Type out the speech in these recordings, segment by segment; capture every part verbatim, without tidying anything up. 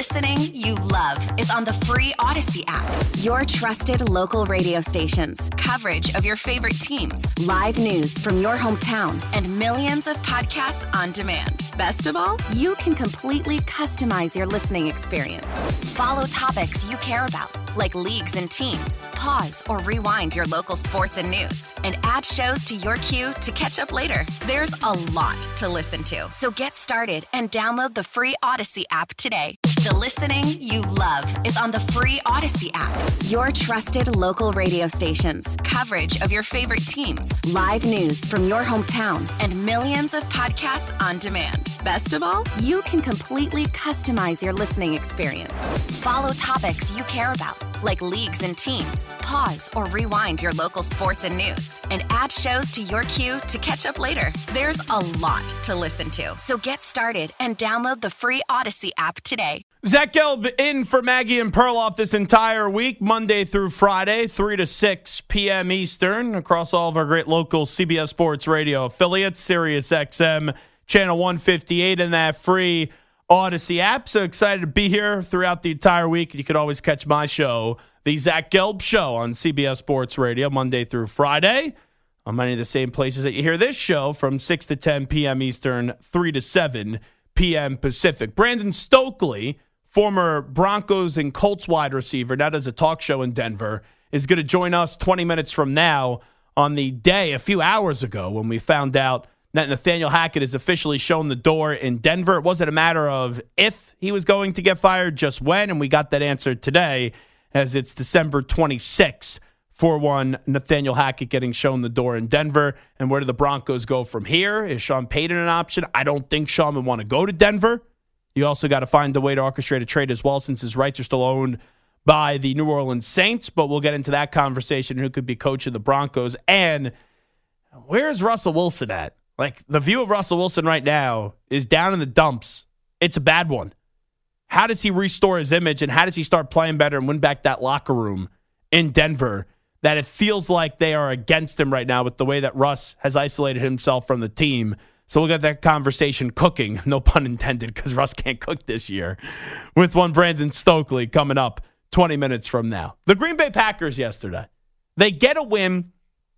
listening you love is on the free Odyssey app. Your trusted local radio stations, coverage of your favorite teams, live news from your hometown, and millions of podcasts on demand. Best of all, you can completely customize your listening experience. Follow topics you care about, like leagues and teams. Pause or rewind your local sports and news, and add shows to your queue to catch up later. There's a lot to listen to, so get started and download the free Odyssey app today. The listening you love is on the free Odyssey app. Your trusted local radio stations, coverage of your favorite teams, live news from your hometown, and millions of podcasts on demand. Best of all, you can completely customize your listening experience. Follow topics you care about, like leagues and teams. Pause or rewind your local sports and news, and add shows to your queue to catch up later. There's a lot to listen to, so get started and download the free Odyssey app today. Zach Gelb in for Maggie and Perloff this entire week, Monday through Friday, three to six p.m. Eastern, across all of our great local C B S Sports Radio affiliates, Sirius X M, Channel one fifty-eight, and that free Odyssey app. So excited to be here throughout the entire week. You could always catch my show, The Zach Gelb Show, on C B S Sports Radio, Monday through Friday, on many of the same places that you hear this show, from six to ten p.m. Eastern, three to seven p.m. Pacific. Brandon Stokely, former Broncos and Colts wide receiver, now does a talk show in Denver, is going to join us twenty minutes from now on the day, a few hours ago, when we found out that Nathaniel Hackett has officially shown the door in Denver. It wasn't a matter of if he was going to get fired, just when, and we got that answer today, as it's December twenty-sixth for one Nathaniel Hackett getting shown the door in Denver. And where do the Broncos go from here? Is Sean Payton an option? I don't think Sean would want to go to Denver. You also got to find a way to orchestrate a trade as well, since his rights are still owned by the New Orleans Saints. But we'll get into that conversation, who could be coaching the Broncos. And where's Russell Wilson at? Like, the view of Russell Wilson right now is down in the dumps. It's a bad one. How does he restore his image, and how does he start playing better and win back that locker room in Denver that it feels like they are against him right now with the way that Russ has isolated himself from the team? So we'll get that conversation cooking, no pun intended, because Russ can't cook this year, with one Brandon Stokely coming up twenty minutes from now. The Green Bay Packers yesterday, they get a win.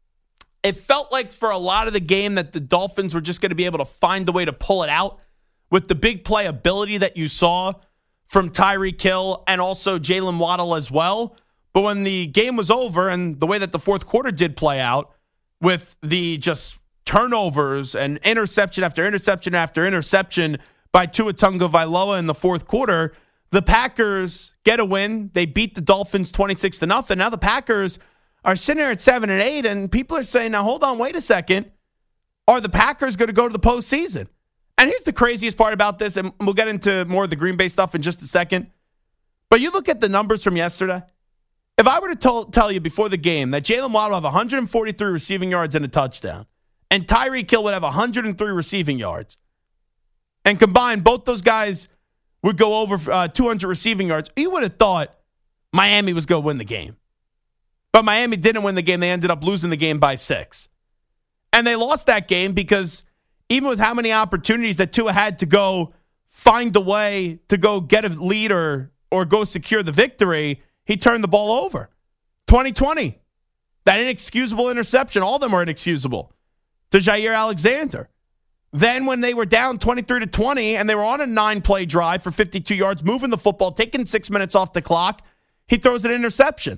It felt like for a lot of the game that the Dolphins were just going to be able to find a way to pull it out with the big playability that you saw from Tyreek Hill and also Jalen Waddle as well. But when the game was over, and the way that the fourth quarter did play out, with the just turnovers and interception after interception after interception by Tua Tagovailoa in the fourth quarter, the Packers get a win. They beat the Dolphins twenty-six to nothing. Now the Packers are sitting there at seven and eight, and people are saying, now hold on, wait a second. Are the Packers going to go to the postseason? And here's the craziest part about this, and we'll get into more of the Green Bay stuff in just a second. But you look at the numbers from yesterday. If I were to tell, tell you before the game that Jalen Waddle will have one hundred forty-three receiving yards and a touchdown, and Tyreek Hill would have one hundred three receiving yards, and combined, both those guys would go over uh, two hundred receiving yards, you would have thought Miami was going to win the game. But Miami didn't win the game. They ended up losing the game by six. And they lost that game because even with how many opportunities that Tua had to go find a way to go get a lead or, or go secure the victory, he turned the ball over. twenty twenty, that inexcusable interception, all of them are inexcusable, to Jair Alexander. Then when they were down twenty-three to twenty and they were on a nine-play drive for fifty-two yards, moving the football, taking six minutes off the clock, he throws an interception.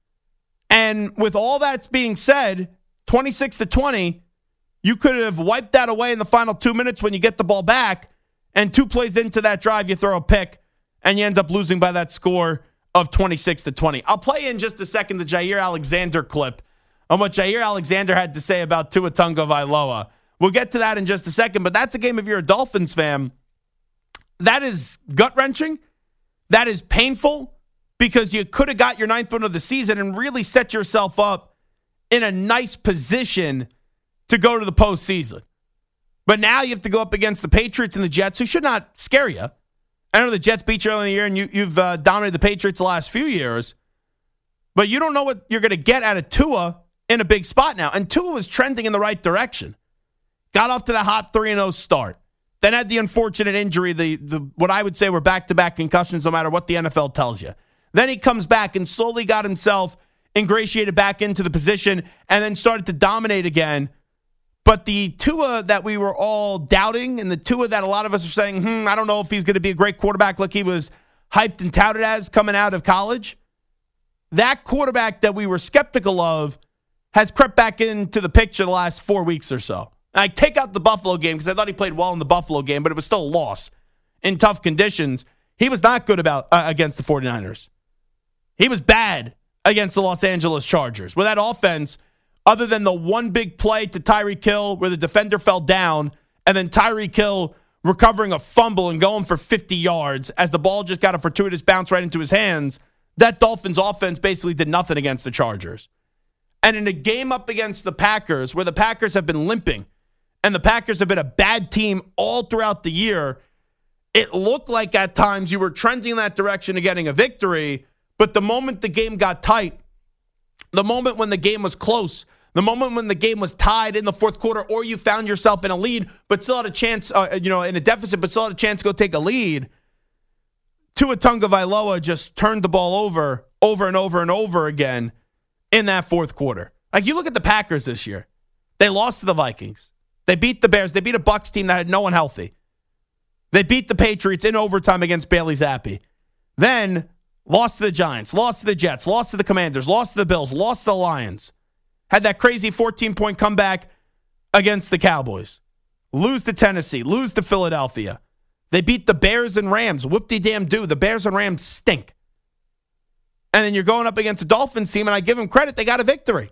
And with all that's being said, twenty-six to twenty, you could have wiped that away in the final two minutes when you get the ball back, and two plays into that drive, you throw a pick, and you end up losing by that score of twenty-six to twenty. I'll play in just a second the Jair Alexander clip on what Jair Alexander had to say about Tua Tagovailoa. We'll get to that in just a second, but that's a game if you're a Dolphins fan. That is gut-wrenching. That is painful, because you could have got your ninth win of the season and really set yourself up in a nice position to go to the postseason. But now you have to go up against the Patriots and the Jets, who should not scare you. I know the Jets beat you early in the year, and you, you've uh, dominated the Patriots the last few years. But you don't know what you're going to get out of Tua in a big spot now. And Tua was trending in the right direction. Got off to the hot three and oh start. Then had the unfortunate injury, the, the what I would say were back-to-back concussions no matter what the N F L tells you. Then he comes back and slowly got himself ingratiated back into the position and then started to dominate again. But the Tua that we were all doubting and the Tua that a lot of us are saying, hmm, I don't know if he's going to be a great quarterback like he was hyped and touted as coming out of college, that quarterback that we were skeptical of has crept back into the picture the last four weeks or so. I take out the Buffalo game because I thought he played well in the Buffalo game, but it was still a loss in tough conditions. He was not good about uh, against the 49ers. He was bad against the Los Angeles Chargers. With that offense, other than the one big play to Tyreek Hill where the defender fell down, and then Tyreek Hill recovering a fumble and going for fifty yards as the ball just got a fortuitous bounce right into his hands, that Dolphins offense basically did nothing against the Chargers. And in a game up against the Packers, where the Packers have been limping, and the Packers have been a bad team all throughout the year, it looked like at times you were trending in that direction of getting a victory, but the moment the game got tight, the moment when the game was close, the moment when the game was tied in the fourth quarter, or you found yourself in a lead, but still had a chance, uh, you know, in a deficit, but still had a chance to go take a lead, Tua Tagovailoa just turned the ball over, over and over and over again in that fourth quarter. Like, you look at the Packers this year. They lost to the Vikings. They beat the Bears. They beat a Bucs team that had no one healthy. They beat the Patriots in overtime against Bailey Zappi. Then lost to the Giants, lost to the Jets, lost to the Commanders, lost to the Bills, lost to the Lions. Had that crazy fourteen-point comeback against the Cowboys. Lose to Tennessee, lose to Philadelphia. They beat the Bears and Rams. Whoop-de-damn-do. The Bears and Rams stink. And then you're going up against a Dolphins team, and I give them credit, they got a victory.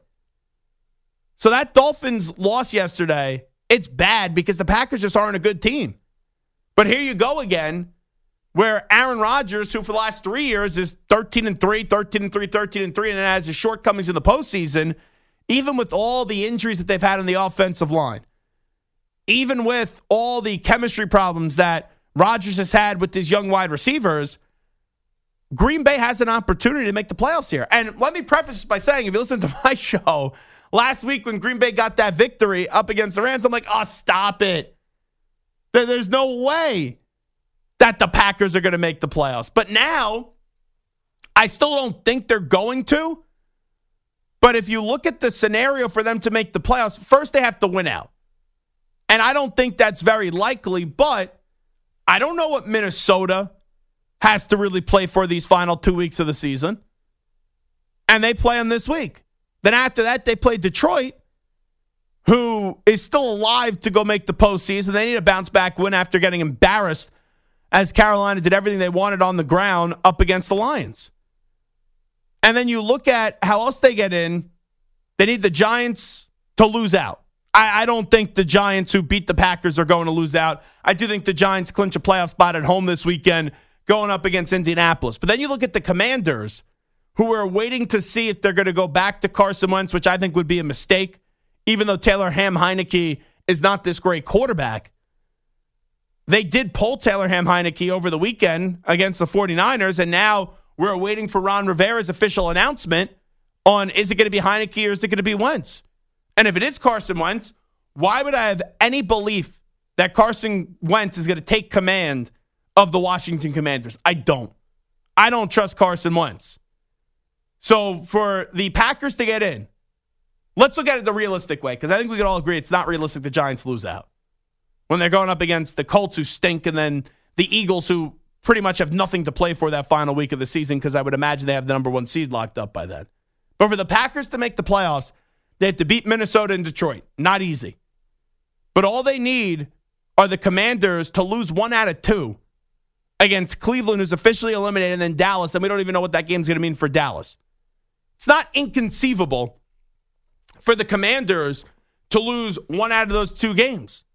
So that Dolphins loss yesterday, it's bad because the Packers just aren't a good team. But here you go again, where Aaron Rodgers, who for the last three years is thirteen and three, thirteen and three, thirteen and three, and has his shortcomings in the postseason, even with all the injuries that they've had on the offensive line, even with all the chemistry problems that Rodgers has had with his young wide receivers, Green Bay has an opportunity to make the playoffs here. And let me preface this by saying, if you listen to my show, last week when Green Bay got that victory up against the Rams, I'm like, oh, stop it. There's no way that the Packers are going to make the playoffs. But now, I still don't think they're going to. But if you look at the scenario for them to make the playoffs, first they have to win out. And I don't think that's very likely, but I don't know what Minnesota has to really play for these final two weeks of the season. And they play them this week. Then after that, they play Detroit, who is still alive to go make the postseason. They need a bounce-back win after getting embarrassed as Carolina did everything they wanted on the ground up against the Lions. And then you look at how else they get in. They need the Giants to lose out. I, I don't think the Giants who beat the Packers are going to lose out. I do think the Giants clinch a playoff spot at home this weekend going up against Indianapolis. But then you look at the Commanders, who are waiting to see if they're going to go back to Carson Wentz, which I think would be a mistake, even though Taylor Ham Heineke is not this great quarterback. They did pull Taylor Ham Heineke over the weekend against the 49ers, and now we're waiting for Ron Rivera's official announcement on is it going to be Heineke or is it going to be Wentz? And if it is Carson Wentz, why would I have any belief that Carson Wentz is going to take command of the Washington Commanders? I don't. I don't trust Carson Wentz. So for the Packers to get in, let's look at it the realistic way, because I think we can all agree it's not realistic the Giants lose out when they're going up against the Colts, who stink, and then the Eagles, who pretty much have nothing to play for that final week of the season, because I would imagine they have the number one seed locked up by then. But for the Packers to make the playoffs, they have to beat Minnesota and Detroit. Not easy. But all they need are the Commanders to lose one out of two against Cleveland, who's officially eliminated, and then Dallas, and we don't even know what that game's going to mean for Dallas. It's not inconceivable for the Commanders to lose one out of those two games.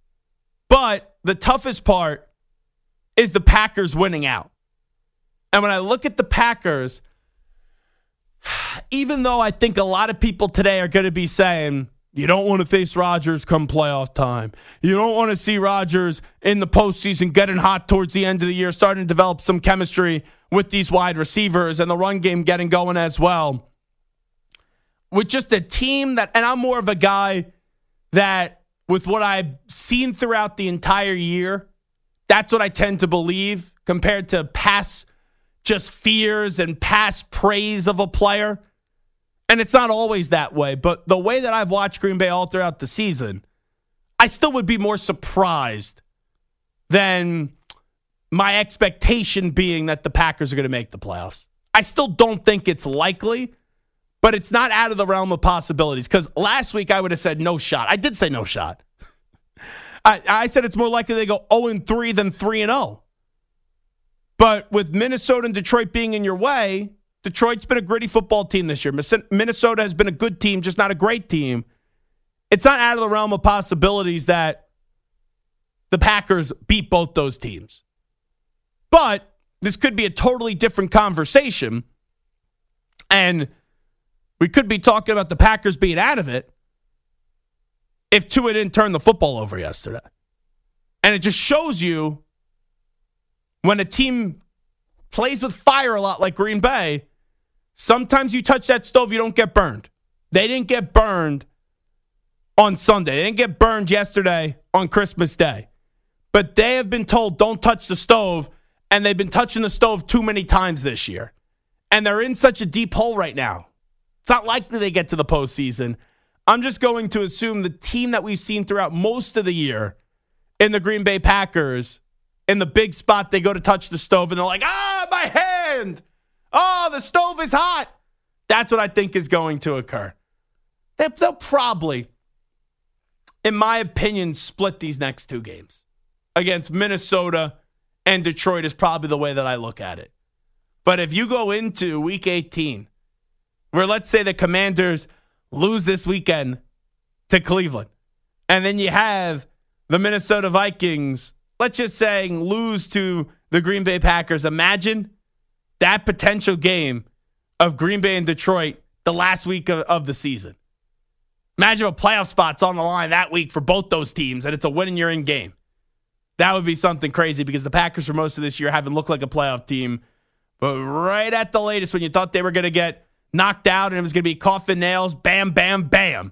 But the toughest part is the Packers winning out. And when I look at the Packers, even though I think a lot of people today are going to be saying, you don't want to face Rodgers come playoff time. You don't want to see Rodgers in the postseason getting hot towards the end of the year, starting to develop some chemistry with these wide receivers and the run game getting going as well. With just a team that, and I'm more of a guy that with what I've seen throughout the entire year, that's what I tend to believe compared to past just fears and past praise of a player. And it's not always that way, but the way that I've watched Green Bay all throughout the season, I still would be more surprised than my expectation being that the Packers are going to make the playoffs. I still don't think it's likely, but it's not out of the realm of possibilities, because last week I would have said no shot. I did say no shot. I, I said it's more likely they go oh and three than three and oh. But with Minnesota and Detroit being in your way, Detroit's been a gritty football team this year. Minnesota has been a good team, just not a great team. It's not out of the realm of possibilities that the Packers beat both those teams. But this could be a totally different conversation, and we could be talking about the Packers being out of it if Tua didn't turn the football over yesterday. And it just shows you when a team plays with fire a lot like Green Bay, sometimes you touch that stove, you don't get burned. They didn't get burned on Sunday. They didn't get burned yesterday on Christmas Day. But they have been told, don't touch the stove, and they've been touching the stove too many times this year. And they're in such a deep hole right now. It's not likely they get to the postseason. I'm just going to assume the team that we've seen throughout most of the year in the Green Bay Packers, in the big spot, they go to touch the stove, and they're like, ah, my hand. Oh, the stove is hot. That's what I think is going to occur. They'll probably, in my opinion, split these next two games. Against Minnesota and Detroit is probably the way that I look at it. But if you go into week eighteen, where let's say the Commanders lose this weekend to Cleveland, and then you have the Minnesota Vikings, let's just say, lose to the Green Bay Packers, imagine that potential game of Green Bay and Detroit the last week of, of the season. Imagine a playoff spot's on the line that week for both those teams, and it's a win and you're in game. That would be something crazy, because the Packers for most of this year haven't looked like a playoff team. But right at the latest, when you thought they were going to get knocked out and it was going to be coffin nails, bam, bam, bam,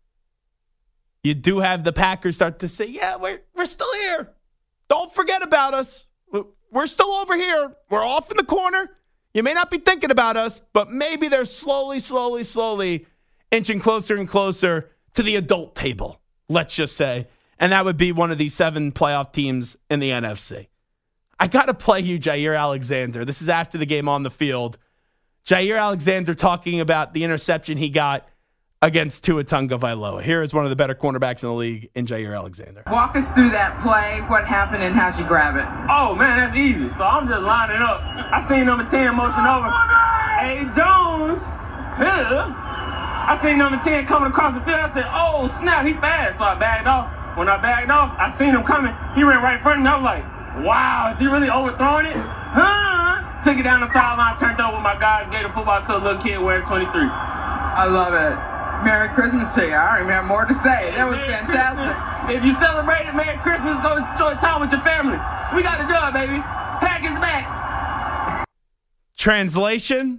you do have the Packers start to say, yeah, we're, we're still here. Don't forget about us. We're still over here. We're off in the corner. You may not be thinking about us, but maybe they're slowly, slowly, slowly inching closer and closer to the adult table, let's just say. And that would be one of these seven playoff teams in the N F C. I got to play you Jair Alexander. This is after the game on the field. Jair Alexander talking about the interception he got against Tua Tagovailoa. Here is one of the better cornerbacks in the league in Jair Alexander. Walk us through that play. What happened and how'd you grab it? Oh, man, that's easy. So I'm just lining up. I seen number ten motion over. Hey, Jones. Here. I seen number ten coming across the field. I said, oh, snap, he fast. So I backed off. When I backed off, I seen him coming. He ran right in front of me. I was like, wow, is he really overthrowing it? Huh? Took it down the sideline, turned over my guys, gave the football to a little kid wearing twenty-three. I love it. Merry Christmas to you. I don't even have more to say. That was Merry fantastic. Christmas. If you celebrate it, Merry Christmas, go enjoy time with your family. We got to do it, baby. Packers back. Translation,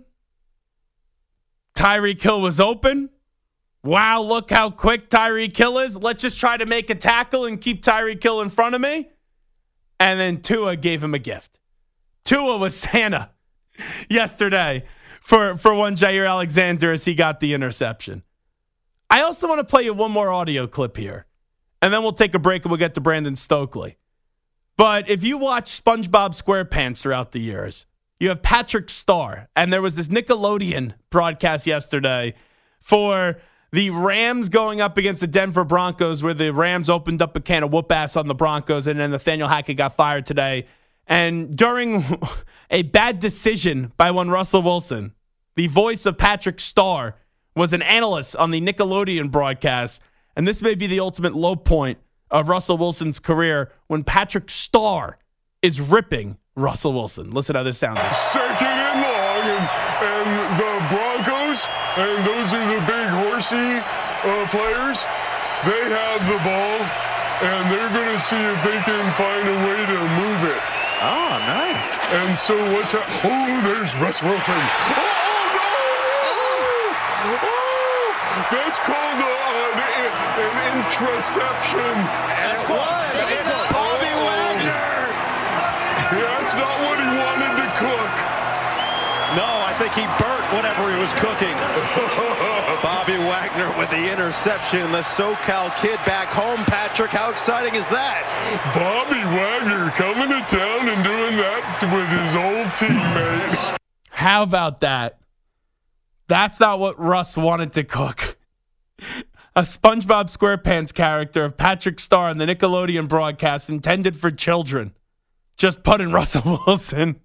Tyreek Hill was open. Wow, look how quick Tyreek Hill is. Let's just try to make a tackle and keep Tyreek Hill in front of me. And then Tua gave him a gift. Tua was Santa yesterday for, for one Jair Alexander as he got the interception. I also want to play you one more audio clip here, and then we'll take a break and we'll get to Brandon Stokely. But if you watch SpongeBob SquarePants throughout the years, you have Patrick Star, and there was this Nickelodeon broadcast yesterday for the Rams going up against the Denver Broncos, where the Rams opened up a can of whoop ass on the Broncos, and then Nathaniel Hackett got fired today. And during a bad decision by one Russell Wilson, the voice of Patrick Star was an analyst on the Nickelodeon broadcast. And this may be the ultimate low point of Russell Wilson's career when Patrick Star is ripping Russell Wilson. Listen how this sounds. Second and long, and, and the Broncos, and those are the big horsey uh, players, they have the ball, and they're going to see if they can find a way to move it. Oh, nice. And so what's happening? Oh, there's Russ Wilson. Oh, no! Oh, that's called the, uh, the an interception. That's close. That's close. Bobby Wagner. That's not what he wanted to cook. No, I think he burnt whatever he was cooking. Bobby Wagner with the interception. The SoCal kid back home. Patrick, how exciting is that? Bobby Wagner coming to town and doing that with his old teammate. How about that? That's not what Russ wanted to cook. A SpongeBob SquarePants character of Patrick Star in the Nickelodeon broadcast intended for children. Just putting Russell Wilson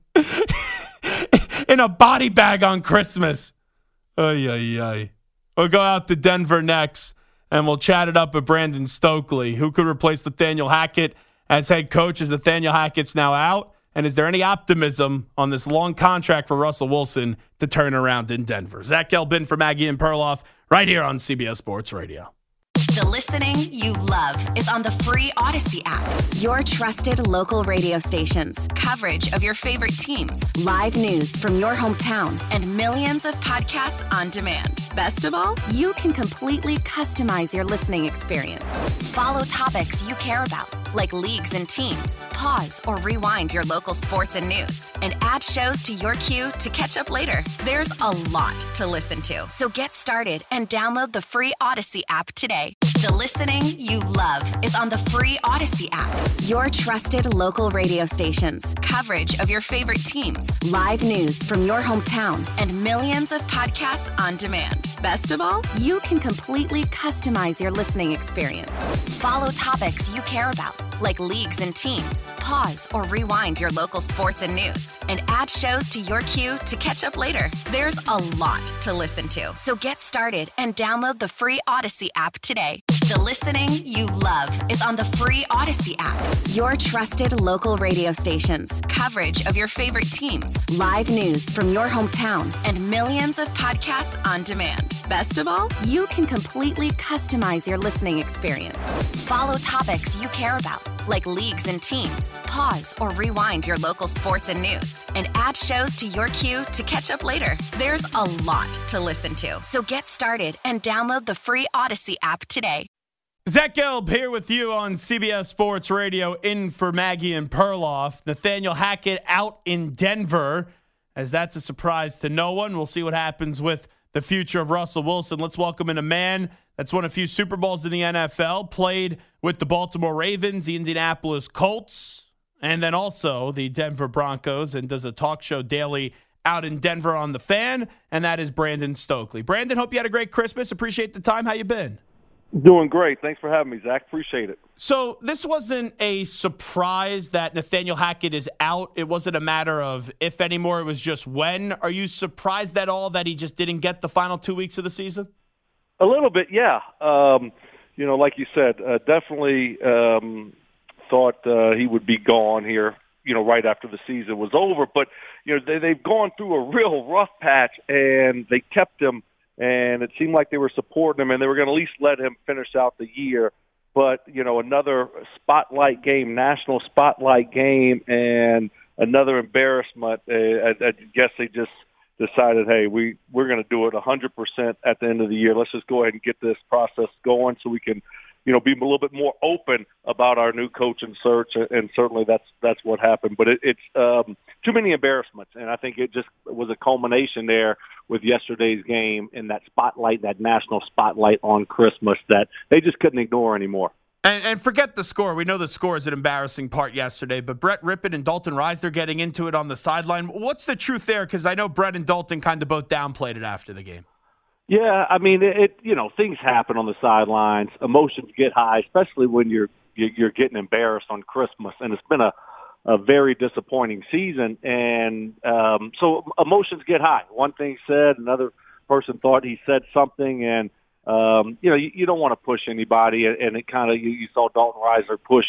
in a body bag on Christmas. Ay, ay, ay. We'll go out to Denver next, and we'll chat it up with Brandon Stokely. Who could replace Nathaniel Hackett as head coach? Is Nathaniel Hackett's now out? And is there any optimism on this long contract for Russell Wilson to turn around in Denver? Zach Gelbin for Maggie and Perloff right here on C B S Sports Radio. The listening you love is on the free Odyssey app. Your trusted local radio stations, coverage of your favorite teams, live news from your hometown, and millions of podcasts on demand. Best of all, you can completely customize your listening experience. Follow topics you care about, like leagues and teams. Pause or rewind your local sports and news, and add shows to your queue to catch up later. There's a lot to listen to, so get started and download the free Odyssey app today. The listening you love is on the free Odyssey app. Your trusted local radio stations, coverage of your favorite teams, live news from your hometown, and millions of podcasts on demand. Best of all, you can completely customize your listening experience. Follow topics you care about, like leagues and teams. Pause or rewind your local sports and news, and add shows to your queue to catch up later. There's a lot to listen to, so get started and download the free Odyssey app today. The listening you love is on the free Odyssey app. Your trusted local radio stations, coverage of your favorite teams, live news from your hometown, and millions of podcasts on demand. Best of all, you can completely customize your listening experience. Follow topics you care about, like leagues and teams. Pause or rewind your local sports and news, and add shows to your queue to catch up later. There's a lot to listen to, so get started and download the free Odyssey app today. Zach Gelb here with you on C B S Sports Radio, in for Maggie and Perloff. Nathaniel Hackett out in Denver, as that's a surprise to no one. We'll see what happens with the future of Russell Wilson. Let's welcome in a man that's won a few Super Bowls in the N F L, played with the Baltimore Ravens, the Indianapolis Colts, and then also the Denver Broncos, and does a talk show daily out in Denver on The Fan, and that is Brandon Stokely. Brandon, hope you had a great Christmas. Appreciate the time. How you been? Doing great. Thanks for having me, Zach. Appreciate it. So this wasn't a surprise that Nathaniel Hackett is out. It wasn't a matter of if anymore. It was just when. Are you surprised at all that he just didn't get the final two weeks of the season? A little bit, yeah. Um, you know, like you said, uh, definitely um, thought uh, he would be gone here, you know, right after the season was over. But, you know, they, they've gone through a real rough patch, and they kept him. And it seemed like they were supporting him, and they were going to at least let him finish out the year. But, you know, another spotlight game, national spotlight game, and another embarrassment. Uh, I, I guess they just decided, hey, we, we're going to do it one hundred percent at the end of the year. Let's just go ahead and get this process going so we can, you know, be a little bit more open about our new coaching search, and certainly that's that's what happened. But it, it's um, too many embarrassments, and I think it just was a culmination there with yesterday's game and that spotlight, that national spotlight on Christmas that they just couldn't ignore anymore. And, and forget the score. We know the score is an embarrassing part yesterday, but Brett Rippon and Dalton Rice, they're getting into it on the sideline. What's the truth there? Because I know Brett and Dalton kind of both downplayed it after the game. Yeah, I mean, it, it. You know, things happen on the sidelines. Emotions get high, especially when you're you're getting embarrassed on Christmas, and it's been a, a very disappointing season. And um, so emotions get high. One thing said, another person thought he said something, and um, you know, you, you don't want to push anybody. And it kind of you, you saw Dalton Risner push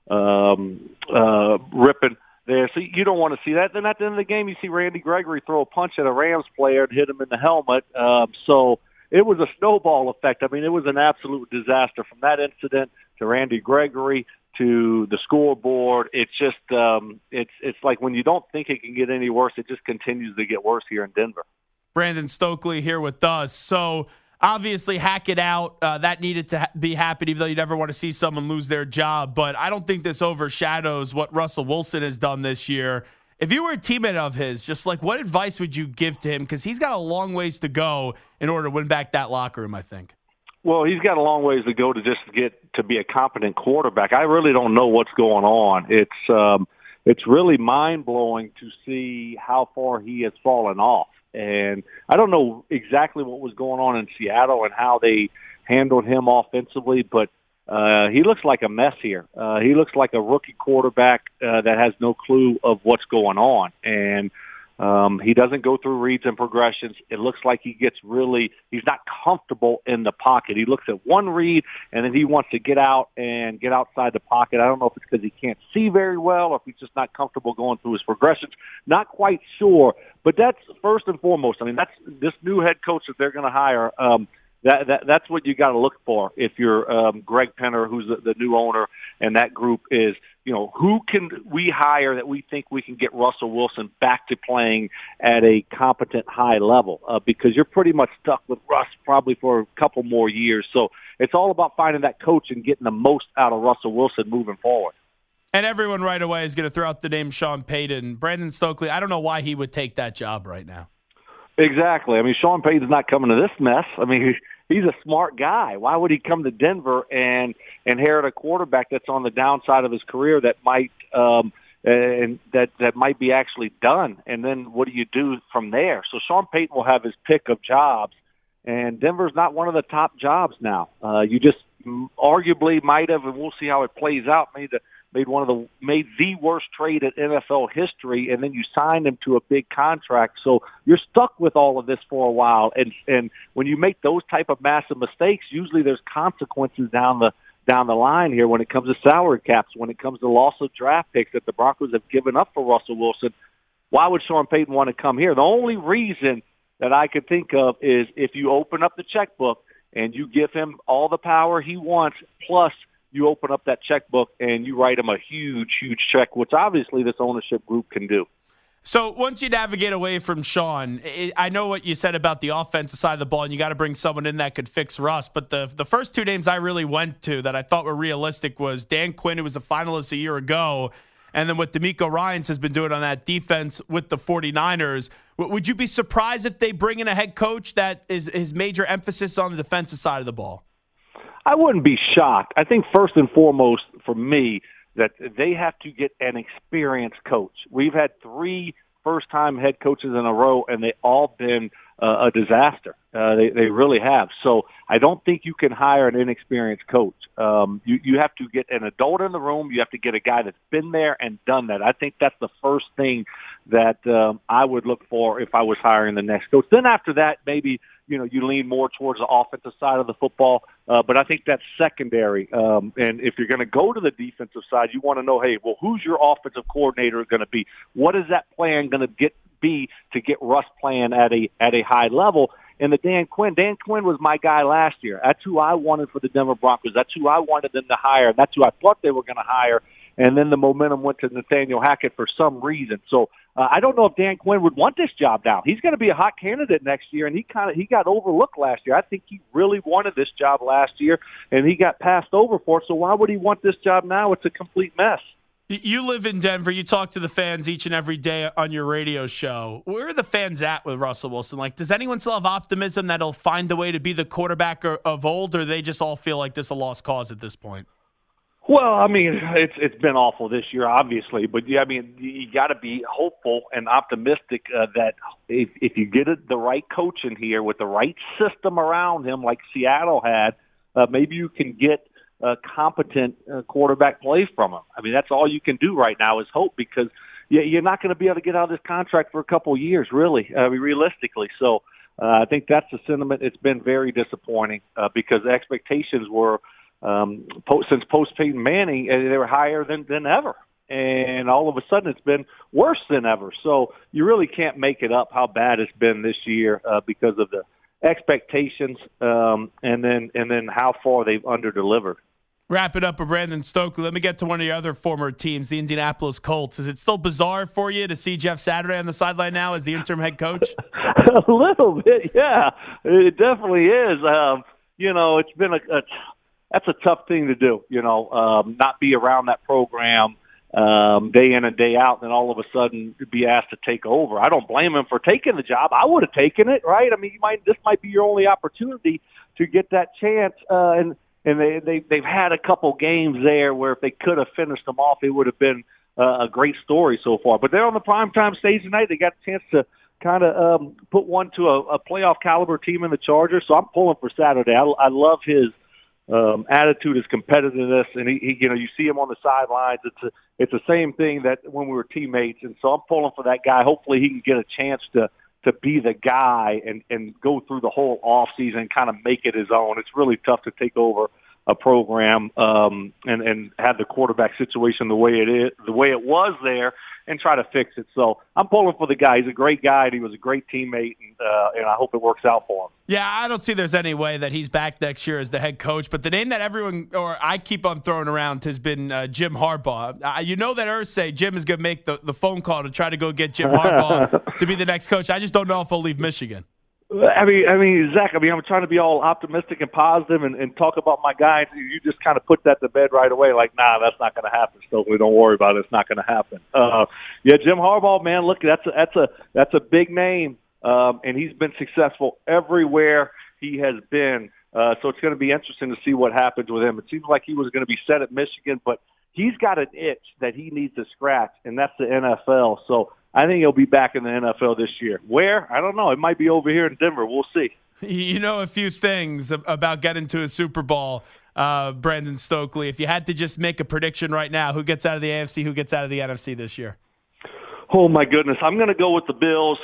um, uh, Rippon there, so you don't want to see that. Then at the end of the game, you see Randy Gregory throw a punch at a Rams player and hit him in the helmet. Um, so it was a snowball effect. I mean, it was an absolute disaster from that incident to Randy Gregory to the scoreboard. It's just um, it's it's like when you don't think it can get any worse, it just continues to get worse here in Denver. Brandon Stokely here with us. So obviously hack it out. Uh, that needed to ha- be happened, even though you never want to see someone lose their job. But I don't think this overshadows what Russell Wilson has done this year. If you were a teammate of his, just like what advice would you give to him? Because he's got a long ways to go in order to win back that locker room, I think. Well, he's got a long ways to go to just get to be a competent quarterback. I really don't know what's going on. It's um, it's really mind-blowing to see how far he has fallen off. And I don't know exactly what was going on in Seattle and how they handled him offensively, but uh, he looks like a mess here. Uh, he looks like a rookie quarterback uh, that has no clue of what's going on. And Um, he doesn't go through reads and progressions. It looks like he gets really, he's not comfortable in the pocket. He looks at one read, and then he wants to get out and get outside the pocket. I don't know if it's because he can't see very well or if he's just not comfortable going through his progressions. Not quite sure, but that's first and foremost. I mean, that's this new head coach that they're going to hire. Um, that, that that's what you got to look for if you're um, Greg Penner, who's the, the new owner, and that group is, you know, who can we hire that we think we can get Russell Wilson back to playing at a competent high level? Uh, because you're pretty much stuck with Russ probably for a couple more years. So it's all about finding that coach and getting the most out of Russell Wilson moving forward. And everyone right away is going to throw out the name Sean Payton. Brandon Stokely, I don't know why he would take that job right now. Exactly. I mean, Sean Payton's not coming to this mess. I mean, he's a smart guy. Why would he come to Denver and inherit a quarterback that's on the downside of his career that might um, and that that might be actually done? And then what do you do from there? So Sean Payton will have his pick of jobs, and Denver's not one of the top jobs now. Uh, you just arguably might have, and we'll see how it plays out. Made the made one of the made the worst trade in N F L history, and then you signed him to a big contract. So you're stuck with all of this for a while. And and when you make those type of massive mistakes, usually there's consequences down the down the line here when it comes to salary caps, when it comes to loss of draft picks that the Broncos have given up for Russell Wilson. Why would Sean Payton want to come here? The only reason that I could think of is if you open up the checkbook and you give him all the power he wants, plus you open up that checkbook and you write him a huge, huge check, which obviously this ownership group can do. So once you navigate away from Sean, I know what you said about the offensive side of the ball, and you got to bring someone in that could fix Russ. But the the first two names I really went to that I thought were realistic was Dan Quinn, who was a finalist a year ago, and then what DeMeco Ryans has been doing on that defense with the 49ers. Would you be surprised if they bring in a head coach that is his major emphasis on the defensive side of the ball? I wouldn't be shocked. I think first and foremost for me that they have to get an experienced coach. We've had three first-time head coaches in a row, and they all been uh, a disaster. Uh, they, they really have. So I don't think you can hire an inexperienced coach. Um, you, you have to get an adult in the room. You have to get a guy that's been there and done that. I think that's the first thing that um, I would look for if I was hiring the next coach. Then after that, maybe you know, you lean more towards the offensive side of the football, uh, but I think that's secondary. Um, and if you're going to go to the defensive side, you want to know, hey, well, who's your offensive coordinator going to be? What is that plan going to get be to get Russ playing at a at a high level? And the Dan Quinn, Dan Quinn was my guy last year. That's who I wanted for the Denver Broncos. That's who I wanted them to hire. That's who I thought they were going to hire. And then the momentum went to Nathaniel Hackett for some reason. So uh, I don't know if Dan Quinn would want this job now. He's going to be a hot candidate next year, and he kind of he got overlooked last year. I think he really wanted this job last year, and he got passed over for it. So why would he want this job now? It's a complete mess. You live in Denver. You talk to the fans each and every day on your radio show. Where are the fans at with Russell Wilson? Like, does anyone still have optimism that he'll find a way to be the quarterback of old, or they just all feel like this is a lost cause at this point? Well, I mean, it's it's been awful this year, obviously, but yeah, I mean, you got to be hopeful and optimistic uh, that if if you get it, the right coach in here with the right system around him, like Seattle had, uh, maybe you can get a competent uh, quarterback play from him. I mean, that's all you can do right now is hope, because yeah, you're not going to be able to get out of this contract for a couple of years, really, uh, realistically. So uh, I think that's the sentiment. It's been very disappointing uh, because the expectations were. Um, post, since post Peyton Manning, they were higher than, than ever. And all of a sudden it's been worse than ever. So you really can't make it up how bad it's been this year uh, because of the expectations um, and then and then how far they've underdelivered. Wrap it up with Brandon Stokely. Let me get to one of your other former teams, the Indianapolis Colts. Is it still bizarre for you to see Jeff Saturday on the sideline now as the interim head coach? A little bit, yeah. It definitely is. Um, you know, it's been a, a that's a tough thing to do, you know, um, not be around that program um, day in and day out, and then all of a sudden be asked to take over. I don't blame him for taking the job. I would have taken it, right? I mean, you might this might be your only opportunity to get that chance, uh, and and they, they they've had a couple games there where if they could have finished them off, it would have been uh, a great story so far. But they're on the primetime stage tonight. They got a chance to kind of um, put one to a, a playoff caliber team in the Chargers. So I'm pulling for Saturday. I, I love his um, attitude, his competitiveness, and he, he, you know, you see him on the sidelines. It's a, it's the same thing that when we were teammates, and so I'm pulling for that guy. Hopefully, he can get a chance to to be the guy and and go through the whole off season and kind of make it his own. It's really tough to take over a program um, and and have the quarterback situation the way it is, the way it was there, and try to fix it. So I'm pulling for the guy. He's a great guy, and he was a great teammate, and, uh, and I hope it works out for him. Yeah, I don't see there's any way that he's back next year as the head coach, but the name that everyone, or I keep on throwing around, has been uh, Jim Harbaugh. Uh, you know that Irsay, Jim is going to make the, the phone call to try to go get Jim Harbaugh to be the next coach. I just don't know if he'll leave Michigan. I mean, I mean, Zach, I mean, I'm trying to be all optimistic and positive and, and talk about my guys. You just kind of put that to bed right away, like, nah, that's not going to happen, Stokely. Don't worry about it. It's not going to happen. Uh, yeah, Jim Harbaugh, man, look, that's a, that's a, that's a big name, um, and he's been successful everywhere he has been. Uh, so it's going to be interesting to see what happens with him. It seems like he was going to be set at Michigan, but he's got an itch that he needs to scratch, and that's the N F L. So I think he'll be back in the N F L this year. Where? I don't know. It might be over here in Denver. We'll see. You know a few things about getting to a Super Bowl, uh, Brandon Stokely. If you had to just make a prediction right now, who gets out of the A F C, who gets out of the N F C this year? Oh, my goodness. I'm going to go with the Bills.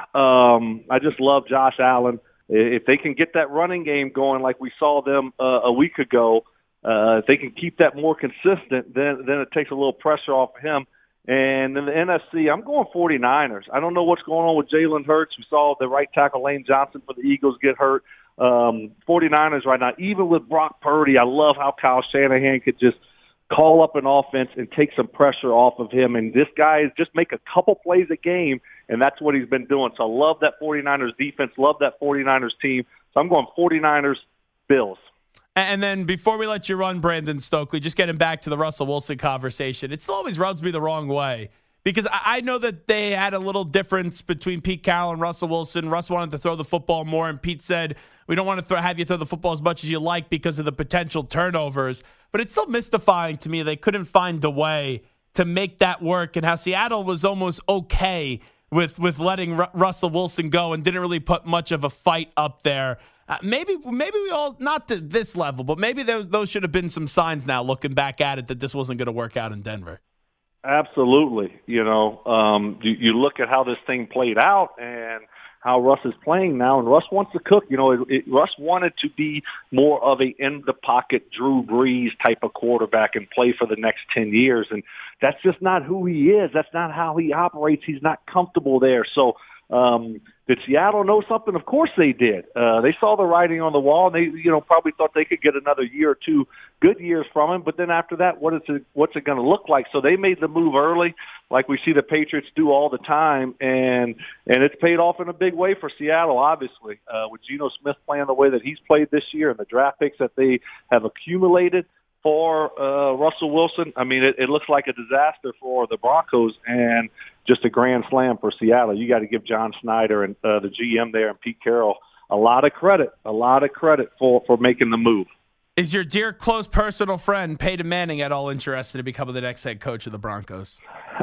Um, I just love Josh Allen. If they can get that running game going like we saw them uh, a week ago, uh, if they can keep that more consistent, then then it takes a little pressure off of him. And in the N F C, I'm going 49ers. I don't know what's going on with Jalen Hurts. We saw the right tackle Lane Johnson for the Eagles get hurt. Um, 49ers right now, even with Brock Purdy, I love how Kyle Shanahan could just call up an offense and take some pressure off of him. And this guy is just make a couple plays a game, and that's what he's been doing. So I love that 49ers defense, love that 49ers team. So I'm going 49ers, Bills. And then before we let you run, Brandon Stokely, just getting back to the Russell Wilson conversation, it still always rubs me the wrong way because I know that they had a little difference between Pete Carroll and Russell Wilson. Russ wanted to throw the football more, and Pete said, we don't want to throw, have you throw the football as much as you like because of the potential turnovers. But it's still mystifying to me they couldn't find a way to make that work, and how Seattle was almost okay with, with letting R- Russell Wilson go and didn't really put much of a fight up there. Uh, maybe maybe we all, not to this level, but maybe those those should have been some signs now looking back at it that this wasn't going to work out in Denver. Absolutely. You know, um, you, you look at how this thing played out and how Russ is playing now, and Russ wants to cook. You know, it, it, Russ wanted to be more of a in-the-pocket Drew Brees type of quarterback and play for the next ten years, and that's just not who he is. That's not how he operates. He's not comfortable there. So, Um, did Seattle know something? Of course they did. Uh, they saw the writing on the wall, and they, you know, probably thought they could get another year or two good years from him. But then after that, what is it? What's it going to look like? So they made the move early, like we see the Patriots do all the time, and and it's paid off in a big way for Seattle. Obviously, uh, with Geno Smith playing the way that he's played this year, and the draft picks that they have accumulated for uh, Russell Wilson, I mean, it, it looks like a disaster for the Broncos and just a grand slam for Seattle. You got to give John Snyder and uh, the G M there and Pete Carroll a lot of credit, a lot of credit for, for making the move. Is your dear close personal friend Peyton Manning at all interested in becoming the next head coach of the Broncos?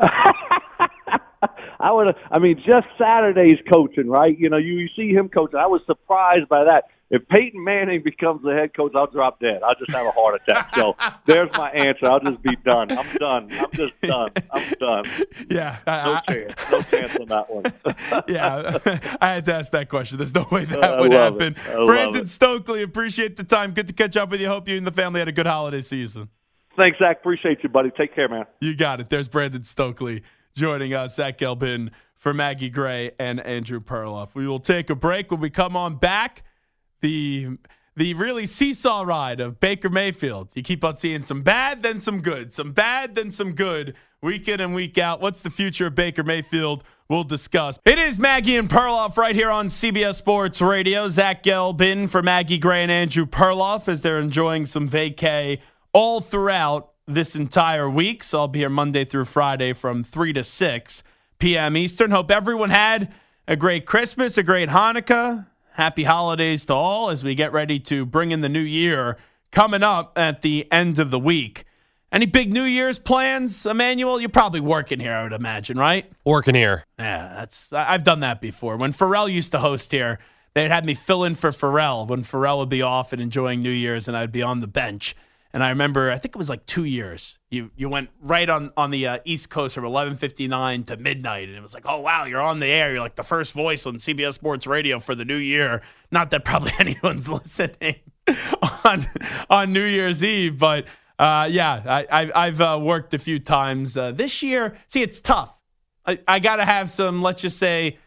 I would. I mean, just Saturday's coaching, right? You know, you, you see him coaching. I was surprised by that. If Peyton Manning becomes the head coach, I'll drop dead. I'll just have a heart attack. So there's my answer. I'll just be done. I'm done. I'm just done. I'm done. Yeah. No I, chance. No chance on that one. Yeah. I had to ask that question. There's no way that uh, would happen. Brandon Stokely, appreciate the time. Good to catch up with you. Hope you and the family had a good holiday season. Thanks, Zach. Appreciate you, buddy. Take care, man. You got it. There's Brandon Stokely joining us. Zach Gelbin for Maggie Gray and Andrew Perloff. We will take a break. When we come on back, The the really seesaw ride of Baker Mayfield. You keep on seeing some bad, then some good, some bad, then some good, week in and week out. What's the future of Baker Mayfield? We'll discuss. It is Maggie and Perloff right here on C B S Sports Radio. Zach Gelbin for Maggie Gray and Andrew Perloff as they're enjoying some vacay all throughout this entire week. So I'll be here Monday through Friday from three to six p.m. Eastern. Hope everyone had a great Christmas, a great Hanukkah. Happy holidays to all as we get ready to bring in the new year coming up at the end of the week. Any big New Year's plans, Emmanuel? You're probably working here, I would imagine, right? Working here. Yeah, that's I've done that before. When Pharrell used to host here, they'd had me fill in for Pharrell when Pharrell would be off and enjoying New Year's, and I'd be on the bench. And I remember, I think it was like two years. You you went right on, on the uh, East Coast from eleven fifty-nine to midnight, and it was like, oh, wow, you're on the air. You're like the first voice on C B S Sports Radio for the new year. Not that probably anyone's listening on on New Year's Eve, but uh, yeah, I, I, I've uh, worked a few times uh, this year. See, it's tough. I, I got to have some, let's just say,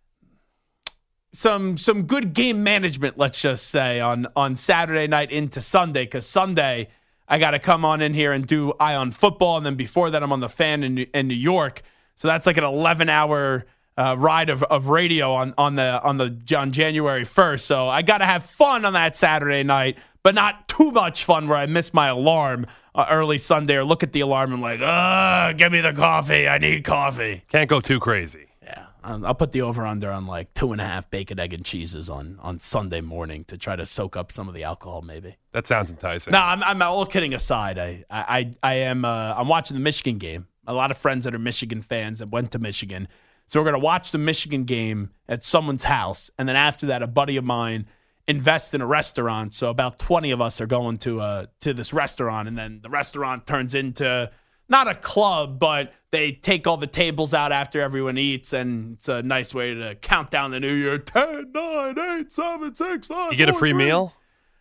some some good game management, let's just say, on, on Saturday night into Sunday, because Sunday I got to come on in here and do Eye on Football, and then before that I'm on the Fan in New, in New York. So that's like an eleven-hour uh, ride of, of radio on on the on the on January first. So I got to have fun on that Saturday night, but not too much fun where I miss my alarm uh, early Sunday or look at the alarm and like, ah, give me the coffee. I need coffee. Can't go too crazy. Yeah, I'll put the over-under on like two and a half bacon, egg, and cheeses on, on Sunday morning to try to soak up some of the alcohol, maybe. That sounds enticing. No, I'm, I'm all kidding aside. I I I am uh, I'm watching the Michigan game. A lot of friends that are Michigan fans that went to Michigan, so we're gonna watch the Michigan game at someone's house, and then after that, a buddy of mine invests in a restaurant. So about twenty of us are going to uh to this restaurant, and then the restaurant turns into not a club, but they take all the tables out after everyone eats, and it's a nice way to count down the new year. ten, nine, eight, seven, six, five, You get a four, free three. meal?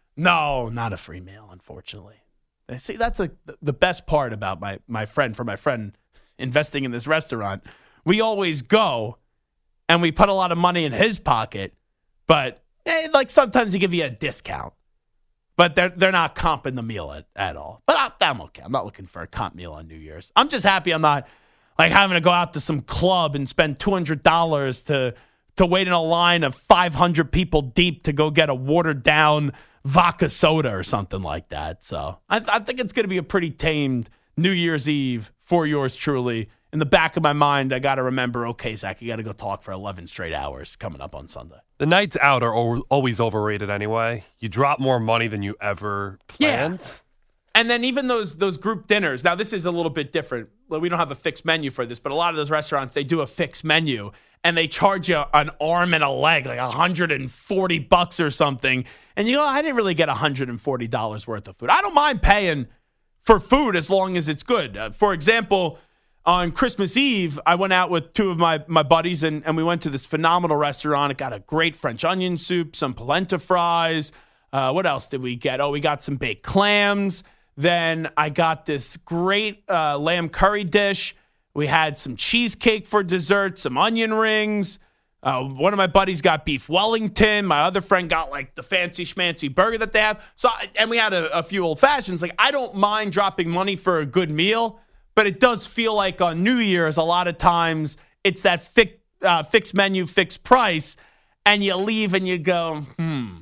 No, not a free meal, unfortunately. See, that's a, the best part about my, my friend, for my friend investing in this restaurant. We always go, and we put a lot of money in his pocket, but eh, like sometimes they give you a discount. But they're they're not comping the meal at, at all. But I, I'm okay. I'm not looking for a comp meal on New Year's. I'm just happy I'm not like having to go out to some club and spend two hundred dollars to to wait in a line of five hundred people deep to go get a watered down vodka soda or something like that. So I, I think it's going to be a pretty tamed New Year's Eve for yours truly. In the back of my mind, I got to remember, okay, Zach, you got to go talk for eleven straight hours coming up on Sunday. The nights out are o- always overrated anyway. You drop more money than you ever planned. Yeah. And then even those those group dinners. Now, this is a little bit different. We don't have a fixed menu for this, but a lot of those restaurants, they do a fixed menu, and they charge you an arm and a leg, like one hundred forty bucks or something. And you go, I didn't really get one hundred forty dollars worth of food. I don't mind paying for food as long as it's good. Uh, for example, on Christmas Eve, I went out with two of my, my buddies, and, and we went to this phenomenal restaurant. It got a great French onion soup, some polenta fries. Uh, what else did we get? Oh, we got some baked clams. Then I got this great uh, lamb curry dish. We had some cheesecake for dessert, some onion rings. Uh, one of my buddies got beef Wellington. My other friend got like the fancy schmancy burger that they have. So, and we had a, a few old fashions. Like, I don't mind dropping money for a good meal, but it does feel like on New Year's, a lot of times it's that fi- uh, fixed menu, fixed price, and you leave and you go, hmm,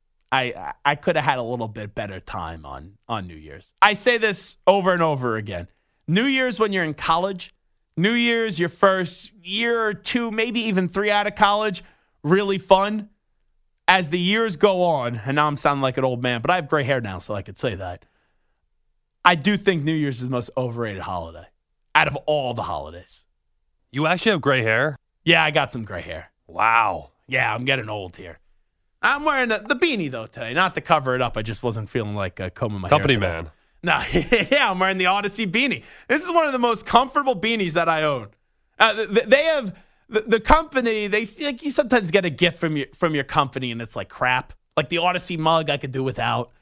I I could have had a little bit better time on, on New Year's. I say this over and over again. New Year's when you're in college, New Year's your first year or two, maybe even three out of college, really fun. As the years go on, and now I'm sounding like an old man, but I have gray hair now, so I could say that. I do think New Year's is the most overrated holiday out of all the holidays. You actually have gray hair? Yeah, I got some gray hair. Wow. Yeah, I'm getting old here. I'm wearing the, the beanie, though, today. Not to cover it up. I just wasn't feeling like uh, combing my Company hair. man. No, yeah, I'm wearing the Odyssey beanie. This is one of the most comfortable beanies that I own. Uh, they have, the, the company, they like you sometimes get a gift from your, from your company, and it's like crap. Like the Odyssey mug I could do without.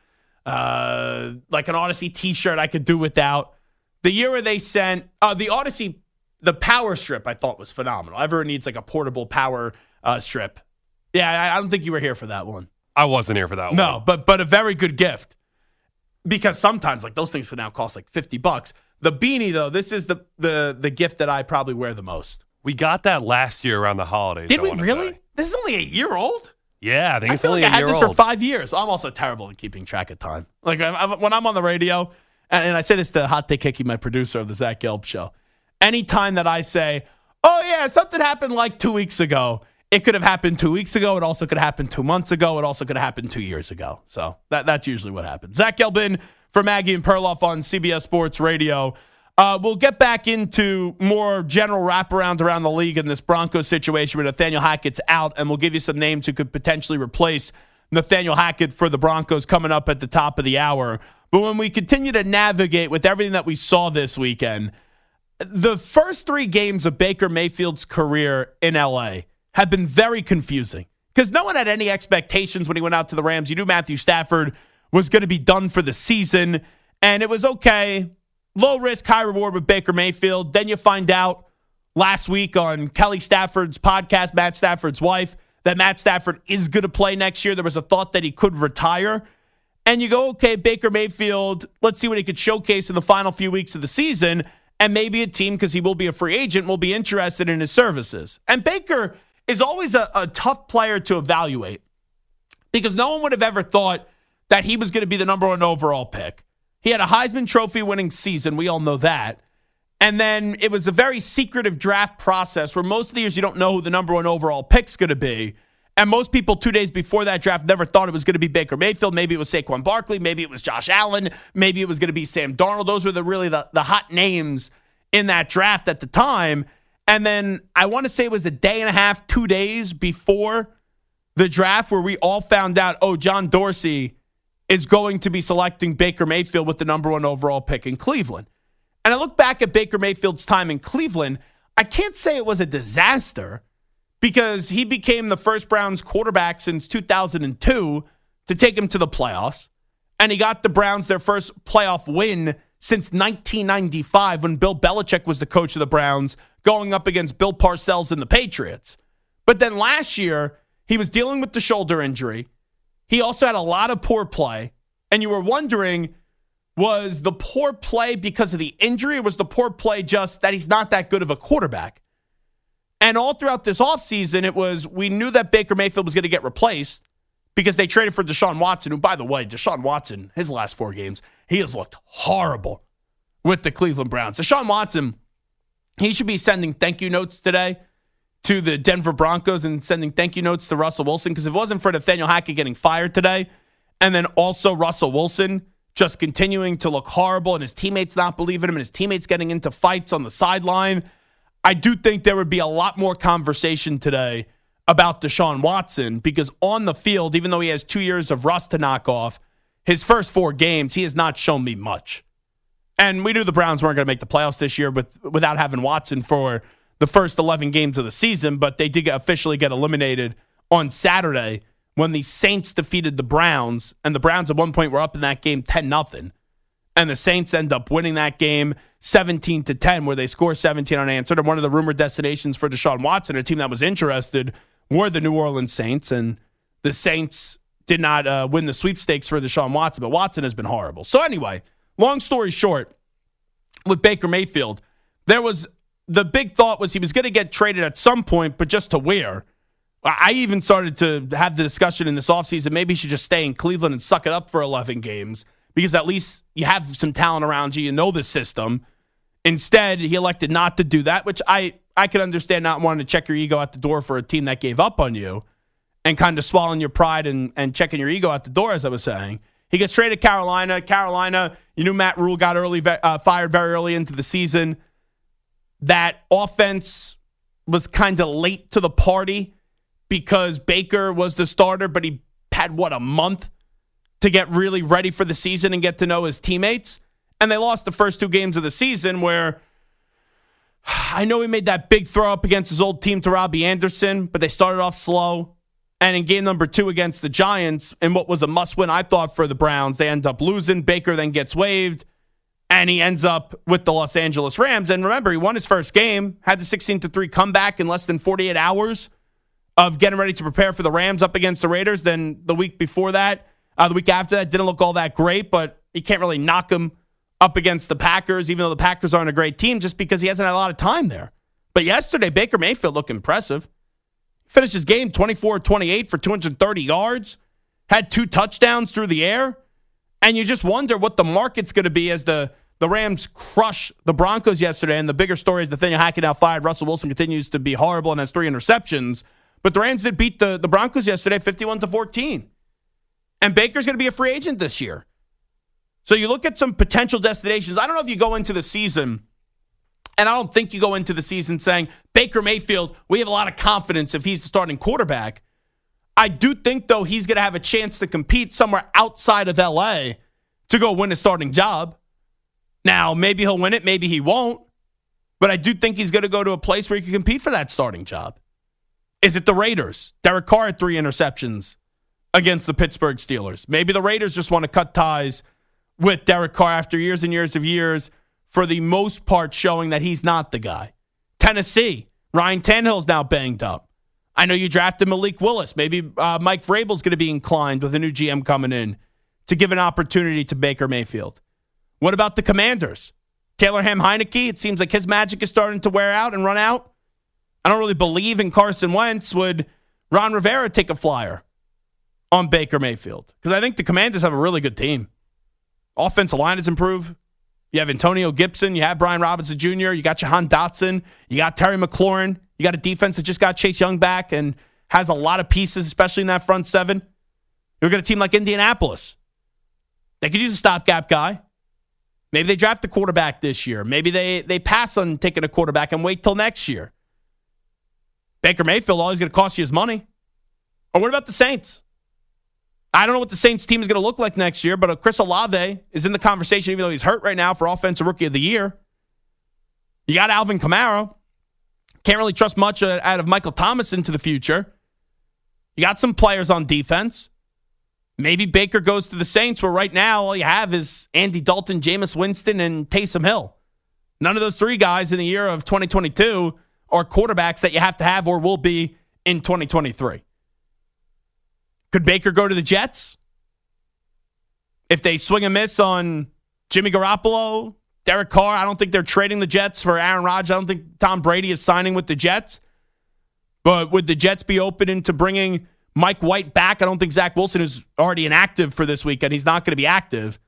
Uh, like an Odyssey t-shirt I could do without. The year where they sent uh, the Odyssey, the power strip I thought was phenomenal. Everyone needs like a portable power uh, strip. Yeah, I, I don't think you were here for that one. I wasn't here for that one. No, but but a very good gift. Because sometimes, like, those things can now cost like fifty bucks. The beanie, though, this is the the the gift that I probably wear the most. We got that last year around the holidays. Did I we wanna really? say. This is only a year old? Yeah, I think I it's feel only like I a had year this old. for five years. I'm also terrible at keeping track of time. Like, I, I, when I'm on the radio, and, and I say this to Hot Take Hickey, my producer of the Zach Gelb Show, anytime that I say, oh, yeah, something happened like two weeks ago, it could have happened two weeks ago. It also could have happened two months ago. It also could have happened two years ago. So that that's usually what happens. Zach Gelb for Maggie and Perloff on C B S Sports Radio. Uh, we'll get back into more general wraparound around the league in this Broncos situation where Nathaniel Hackett's out, and we'll give you some names who could potentially replace Nathaniel Hackett for the Broncos coming up at the top of the hour. But when we continue to navigate with everything that we saw this weekend, the first three games of Baker Mayfield's career in L A have been very confusing because no one had any expectations when he went out to the Rams. You knew Matthew Stafford was going to be done for the season, and it was okay. Low risk, high reward with Baker Mayfield. Then you find out last week on Kelly Stafford's podcast, Matt Stafford's wife, that Matt Stafford is going to play next year. There was a thought that he could retire. And you go, okay, Baker Mayfield, let's see what he could showcase in the final few weeks of the season. And maybe a team, because he will be a free agent, will be interested in his services. And Baker is always a, a tough player to evaluate because no one would have ever thought that he was going to be the number one overall pick. He had a Heisman Trophy winning season. We all know that. And then it was a very secretive draft process where most of the years you don't know who the number one overall pick's going to be. And most people two days before that draft never thought it was going to be Baker Mayfield. Maybe it was Saquon Barkley. Maybe it was Josh Allen. Maybe it was going to be Sam Darnold. Those were the really the, the hot names in that draft at the time. And then I want to say it was a day and a half, two days before the draft where we all found out, oh, John Dorsey is going to be selecting Baker Mayfield with the number one overall pick in Cleveland. And I look back at Baker Mayfield's time in Cleveland, I can't say it was a disaster because he became the first Browns quarterback since two thousand two to take him to the playoffs. And he got the Browns their first playoff win since nineteen ninety-five when Bill Belichick was the coach of the Browns going up against Bill Parcells and the Patriots. But then last year, he was dealing with the shoulder injury. He also had a lot of poor play. And you were wondering, was the poor play because of the injury or was the poor play just that he's not that good of a quarterback? And all throughout this offseason, it was, we knew that Baker Mayfield was going to get replaced because they traded for Deshaun Watson, who, by the way, Deshaun Watson, his last four games, he has looked horrible with the Cleveland Browns. Deshaun Watson, he should be sending thank you notes today to the Denver Broncos and sending thank you notes to Russell Wilson because if it wasn't for Nathaniel Hackett getting fired today and then also Russell Wilson just continuing to look horrible and his teammates not believing him and his teammates getting into fights on the sideline, I do think there would be a lot more conversation today about Deshaun Watson because on the field, even though he has two years of rust to knock off, his first four games, he has not shown me much. And we knew the Browns weren't going to make the playoffs this year with, without having Watson for the first eleven games of the season, but they did get, officially get eliminated on Saturday when the Saints defeated the Browns, and the Browns at one point were up in that game ten nothing. And the Saints end up winning that game seventeen to ten, where they score seventeen unanswered. And one of the rumored destinations for Deshaun Watson, a team that was interested, were the New Orleans Saints. And the Saints did not uh, win the sweepstakes for Deshaun Watson, but Watson has been horrible. So anyway, long story short, with Baker Mayfield, there was the big thought was he was going to get traded at some point, but just to where? I even started to have the discussion in this offseason, maybe he should just stay in Cleveland and suck it up for eleven games because at least you have some talent around you, you know the system. Instead, he elected not to do that, which I, I could understand not wanting to check your ego at the door for a team that gave up on you and kind of swallowing your pride and, and checking your ego at the door, as I was saying. He gets traded to Carolina. Carolina, you knew Matt Rule got early uh, fired very early into the season. That offense was kind of late to the party because Baker was the starter, but he had, what, a month to get really ready for the season and get to know his teammates. And they lost the first two games of the season where I know he made that big throw up against his old team to Robbie Anderson, but they started off slow. And in game number two against the Giants, in what was a must-win, I thought, for the Browns, they end up losing. Baker then gets waived, and he ends up with the Los Angeles Rams. And remember, he won his first game, had the sixteen to three comeback in less than forty-eight hours of getting ready to prepare for the Rams up against the Raiders. Then the week before that, uh, the week after that, didn't look all that great, but you can't really knock him up against the Packers, even though the Packers aren't a great team, just because he hasn't had a lot of time there. But yesterday, Baker Mayfield looked impressive. Finished his game twenty-four twenty-eight for two hundred thirty yards, had two touchdowns through the air, and you just wonder what the market's going to be as the, the Rams crush the Broncos yesterday. And the bigger story is Nathaniel Hackett now fired. Russell Wilson continues to be horrible and has three interceptions. But the Rams did beat the, the Broncos yesterday fifty-one to fourteen. And Baker's going to be a free agent this year. So you look at some potential destinations. I don't know if you go into the season, and I don't think you go into the season saying, Baker Mayfield, we have a lot of confidence if he's the starting quarterback. I do think, though, he's going to have a chance to compete somewhere outside of L A to go win a starting job. Now, maybe he'll win it, maybe he won't. But I do think he's going to go to a place where he can compete for that starting job. Is it the Raiders? Derek Carr had three interceptions against the Pittsburgh Steelers. Maybe the Raiders just want to cut ties with Derek Carr after years and years of years, for the most part showing that he's not the guy. Tennessee, Ryan Tannehill's now banged up. I know you drafted Malik Willis. Maybe uh, Mike Vrabel's going to be inclined with a new G M coming in to give an opportunity to Baker Mayfield. What about the Commanders? Taylor Ham-Heineke, it seems like his magic is starting to wear out and run out. I don't really believe in Carson Wentz. Would Ron Rivera take a flyer on Baker Mayfield? Because I think the Commanders have a really good team. Offensive line has improved. You have Antonio Gibson. You have Brian Robinson Junior You got Jahan Dotson. You got Terry McLaurin. You got a defense that just got Chase Young back and has a lot of pieces, especially in that front seven. You look at a team like Indianapolis. They could use a stopgap guy. Maybe they draft a quarterback this year. Maybe they, they pass on taking a quarterback and wait till next year. Baker Mayfield, all he's going to cost you is money. Or what about the Saints? I don't know what the Saints team is going to look like next year, but Chris Olave is in the conversation, even though he's hurt right now, for Offensive Rookie of the Year. You got Alvin Kamara. Can't really trust much out of Michael Thomas into the future. You got some players on defense. Maybe Baker goes to the Saints, where right now all you have is Andy Dalton, Jameis Winston, and Taysom Hill. None of those three guys in the year of twenty twenty-two are quarterbacks that you have to have or will be in twenty twenty-three. Could Baker go to the Jets? If they swing and miss on Jimmy Garoppolo, Derek Carr, I don't think they're trading the Jets for Aaron Rodgers. I don't think Tom Brady is signing with the Jets. But would the Jets be open into bringing Mike White back? I don't think Zach Wilson is already inactive for this weekend. He's not going to be active.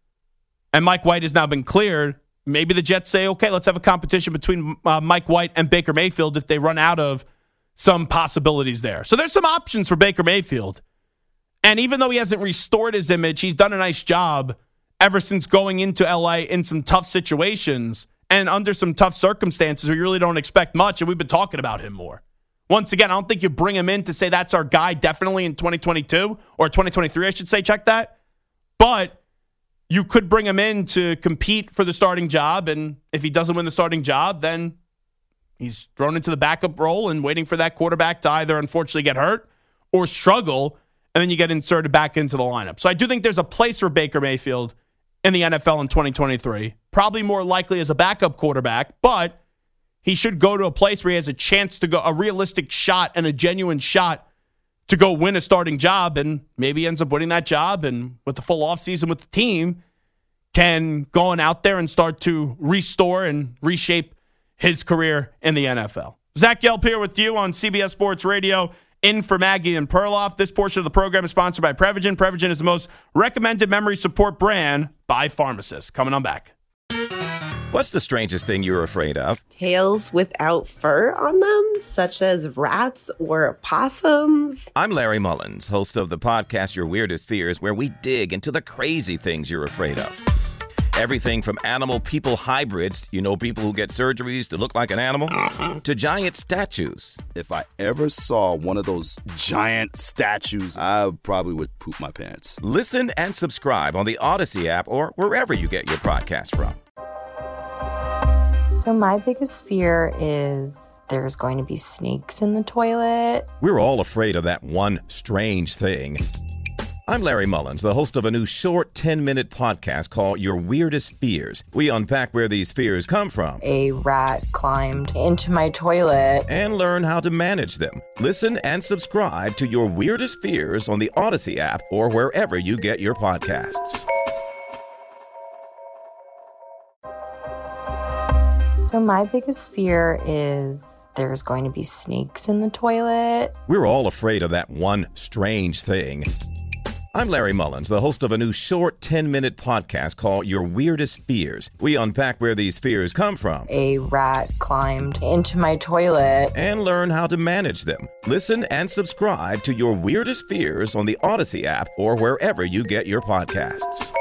And Mike White has now been cleared. Maybe the Jets say, okay, let's have a competition between uh, Mike White and Baker Mayfield if they run out of some possibilities there. So there's some options for Baker Mayfield. And even though he hasn't restored his image, he's done a nice job ever since going into L A in some tough situations and under some tough circumstances where you really don't expect much, and we've been talking about him more. Once again, I don't think you bring him in to say that's our guy definitely in twenty twenty-two or twenty twenty-three, I should say. Check that. But you could bring him in to compete for the starting job, and if he doesn't win the starting job, then he's thrown into the backup role and waiting for that quarterback to either unfortunately get hurt or struggle, and then you get inserted back into the lineup. So I do think there's a place for Baker Mayfield in the N F L in twenty twenty-three. Probably more likely as a backup quarterback, but he should go to a place where he has a chance to go, a realistic shot and a genuine shot to go win a starting job, and maybe ends up winning that job, and with the full offseason with the team, can go on out there and start to restore and reshape his career in the N F L. Zach Yelp here with you on C B S Sports Radio, in for Maggie and Perloff. This portion of the program is sponsored by Prevagen. Prevagen is the most recommended memory support brand by pharmacists. Coming on back. What's the strangest thing you're afraid of? Tails without fur on them, such as rats or possums. I'm Larry Mullins, host of the podcast Your Weirdest Fears, where we dig into the crazy things you're afraid of. Everything from animal-people hybrids, you know, people who get surgeries to look like an animal, uh-huh. to giant statues. If I ever saw one of those giant statues, I probably would poop my pants. Listen and subscribe on the Odyssey app or wherever you get your podcast from. So my biggest fear is there's going to be snakes in the toilet. We're all afraid of that one strange thing. I'm Larry Mullins, the host of a new short ten-minute podcast called Your Weirdest Fears. We unpack where these fears come from. A rat climbed into my toilet. And learn how to manage them. Listen and subscribe to Your Weirdest Fears on the Odyssey app or wherever you get your podcasts. So my biggest fear is there's going to be snakes in the toilet. We're all afraid of that one strange thing. I'm Larry Mullins, the host of a new short ten-minute podcast called Your Weirdest Fears. We unpack where these fears come from. A rat climbed into my toilet. And learn how to manage them. Listen and subscribe to Your Weirdest Fears on the Odyssey app or wherever you get your podcasts.